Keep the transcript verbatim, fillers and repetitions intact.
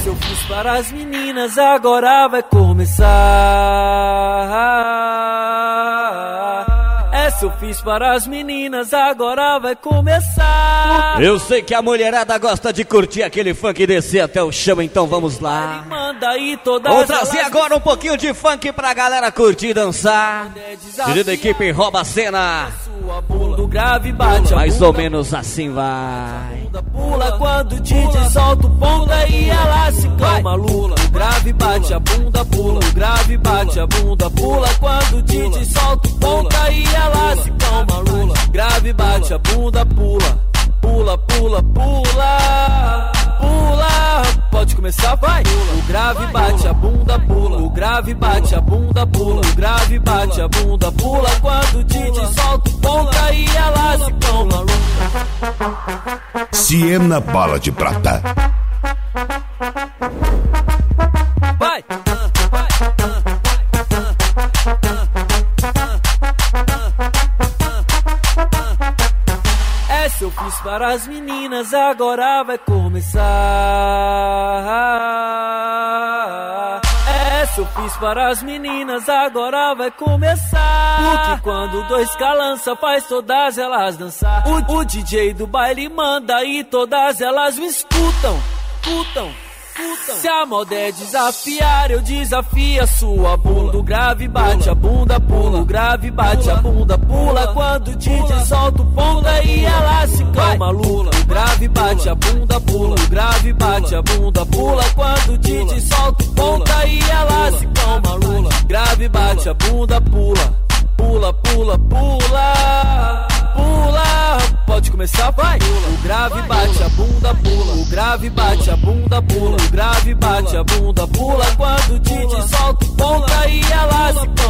Essa eu fiz para as meninas, agora vai começar. Essa eu fiz para as meninas, agora vai começar. Eu sei que a mulherada gosta de curtir aquele funk e descer até o chão, então vamos lá. Manda aí todas. Vou trazer agora um pouquinho de funk pra galera curtir e dançar. Querida equipe, rouba a cena. Do grave bate a mais bunda, ou menos assim vai. Pula quando o D J solta o ponta e ela se calma, lula. O grave bate a bunda, pula. O grave bate a bunda, pula quando o D J solta o ponta e ela se calma, lula. Grave bate a bunda, pula. Pula, pula, pula. Pula, pode começar, vai. O grave bate a bunda, pula. O grave bate a bunda, pula. O grave bate a bunda, pula quando o D J solta o ponta e ela se calma, lula. Siena Bala de Prata. Vai. Essa eu fiz para as meninas, agora vai começar. Essa eu fiz para as meninas, agora vai começar. Porque quando dois calança faz todas elas dançar. O, o D J do baile manda e todas elas me escutam, escutam. Se a moda é desafiar, eu desafio a sua bunda. O grave bate a bunda, pula. O grave bate a bunda, pula. Quando o D J solta o ponta e ela se calma, lula. O grave bate a bunda, pula. O grave bate a bunda, pula. Quando o D J solta o ponta e ela se calma, lula. Grave bate a bunda, pula. Pula, pula, pula. Pula, pode começar, vai. O grave bate a bunda, pula. O grave bate a bunda, pula. O grave bate a bunda, pula. Quando o D J solta o ponta e ela se